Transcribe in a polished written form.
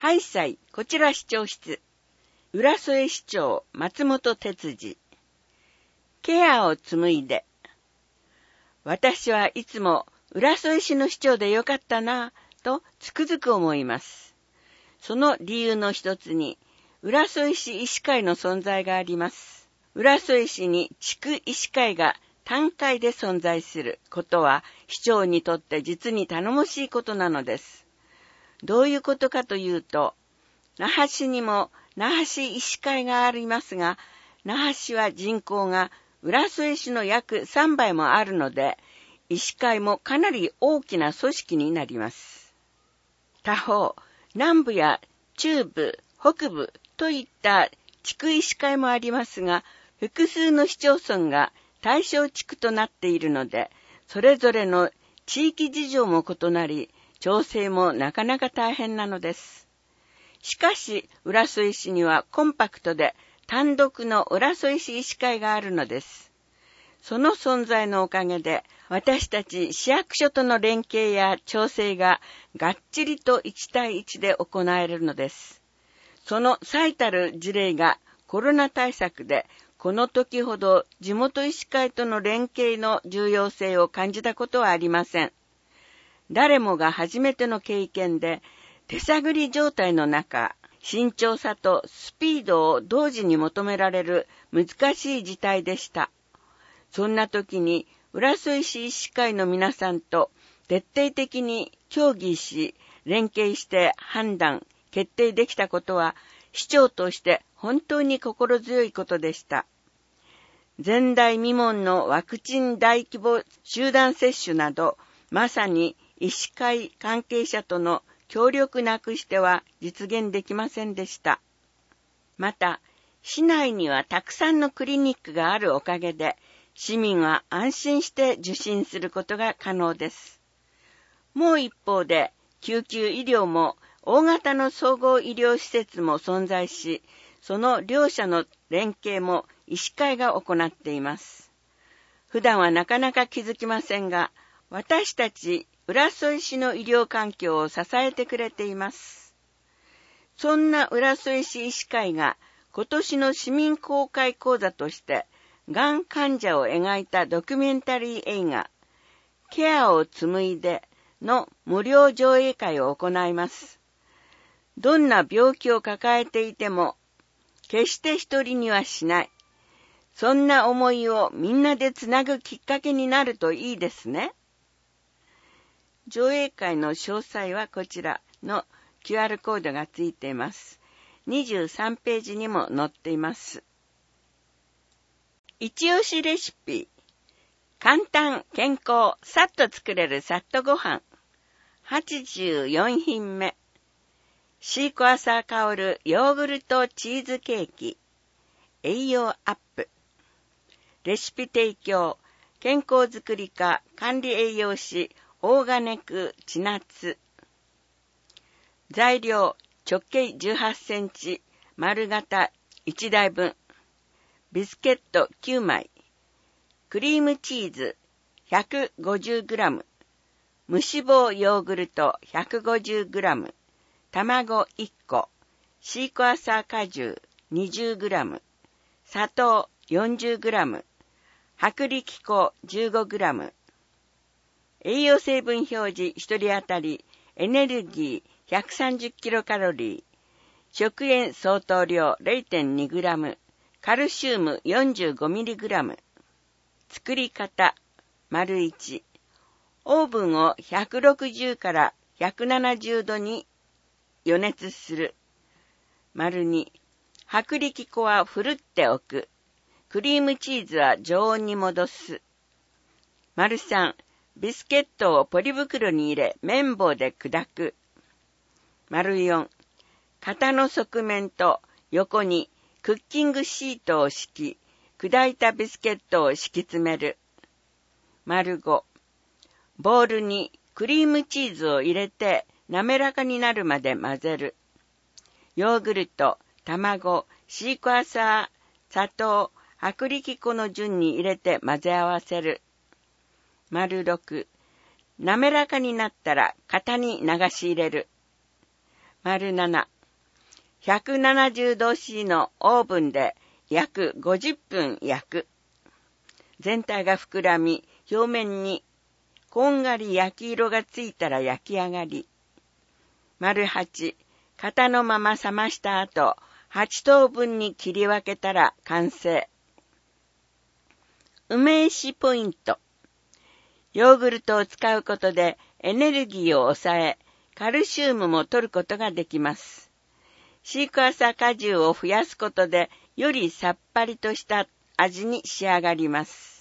ハイサイ、こちら市長室。浦添市長、松本哲司。ケアを紡いで。私はいつも浦添市の市長でよかったなぁとつくづく思います。その理由の一つに、浦添市医師会の存在があります。浦添市に地区医師会が単会で存在することは、市長にとって実に頼もしいことなのです。どういうことかというと、那覇市にも那覇市医師会がありますが、那覇市は人口が浦添市の約3倍もあるので、医師会もかなり大きな組織になります。他方、南部や中部、北部といった地区医師会もありますが、複数の市町村が対象地区となっているので、それぞれの地域事情も異なり、調整もなかなか大変なのです。しかし、浦添市にはコンパクトで単独の浦添市医師会があるのです。その存在のおかげで、私たち市役所との連携や調整ががっちりと1対1で行えるのです。その最たる事例がコロナ対策で、この時ほど地元医師会との連携の重要性を感じたことはありません。誰もが初めての経験で、手探り状態の中、慎重さとスピードを同時に求められる難しい事態でした。そんな時に浦添市医師会の皆さんと徹底的に協議し、連携して判断、決定できたことは、市長として本当に心強いことでした。前代未聞のワクチン大規模集団接種など、まさに医師会関係者との協力なくしては実現できませんでした。また、市内にはたくさんのクリニックがあるおかげで、市民は安心して受診することが可能です。もう一方で、救急医療も大型の総合医療施設も存在し、その両者の連携も医師会が行っています。普段はなかなか気づきませんが、私たち浦添市の医療環境を支えてくれています。そんな浦添市医師会が今年の市民公開講座として、がん患者を描いたドキュメンタリー映画、ケアを紡いでの無料上映会を行います。どんな病気を抱えていても、決して一人にはしない。そんな思いをみんなでつなぐきっかけになるといいですね。上映会の詳細はこちらの QR コードがついています。23ページにも載っています。一押しレシピ。簡単、健康、さっと作れるさっとご飯。84品目。シークワーサー香るヨーグルトチーズケーキ。栄養アップ。レシピ提供。健康づくり課管理栄養士オーガネク千夏。材料。直径18センチ。丸型1台分。ビスケット9枚。クリームチーズ 150g。無脂肪ヨーグルト 150g。卵1個。シークワーサー果汁 20g。砂糖 40g。薄力粉 15g。栄養成分表示1人当たりエネルギー 130kcal。食塩相当量 0.2g。カルシウム 45mg。作り方。丸1。オーブンを160から170度に予熱する。丸2。薄力粉はふるっておく。クリームチーズは常温に戻す。丸3。ビスケットをポリ袋に入れ綿棒で砕く。丸4。型の側面と横にクッキングシートを敷き、砕いたビスケットを敷き詰める。丸5。ボウルにクリームチーズを入れて滑らかになるまで混ぜる。ヨーグルト、卵、シークワーサー、砂糖、薄力粉の順に入れて混ぜ合わせる。丸6。滑らかになったら型に流し入れる。丸7。 170度 C のオーブンで約50分焼く。全体が膨らみ、表面にこんがり焼き色がついたら焼き上がり。丸8、型のまま冷ました後、8等分に切り分けたら完成。梅酒ポイント。ヨーグルトを使うことでエネルギーを抑え、カルシウムも取ることができます。シークワーサー果汁を増やすことで、よりさっぱりとした味に仕上がります。